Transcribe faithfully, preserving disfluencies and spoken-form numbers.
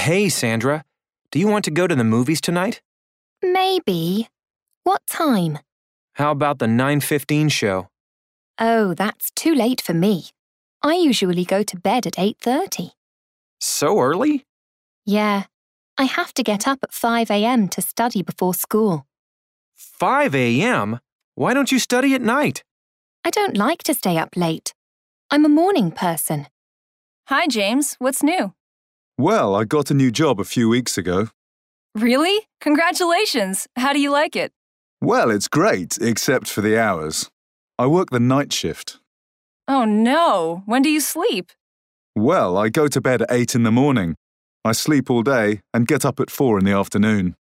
Hey, Sandra. Do you want to go to the movies tonight? Maybe. What time? How about the nine fifteen show? Oh, that's too late for me. I usually go to bed at eight thirty. So early? Yeah. I have to get up at five a.m. to study before school. five a.m.? Why don't you study at night? I don't like to stay up late. I'm a morning person. Hi, James. What's new? Well, I got a new job a few weeks ago. Really? Congratulations. How do you like it? Well, it's great, except for the hours. I work the night shift. Oh, no. When do you sleep? Well, I go to bed at eight in the morning. I sleep all day and get up at four in the afternoon.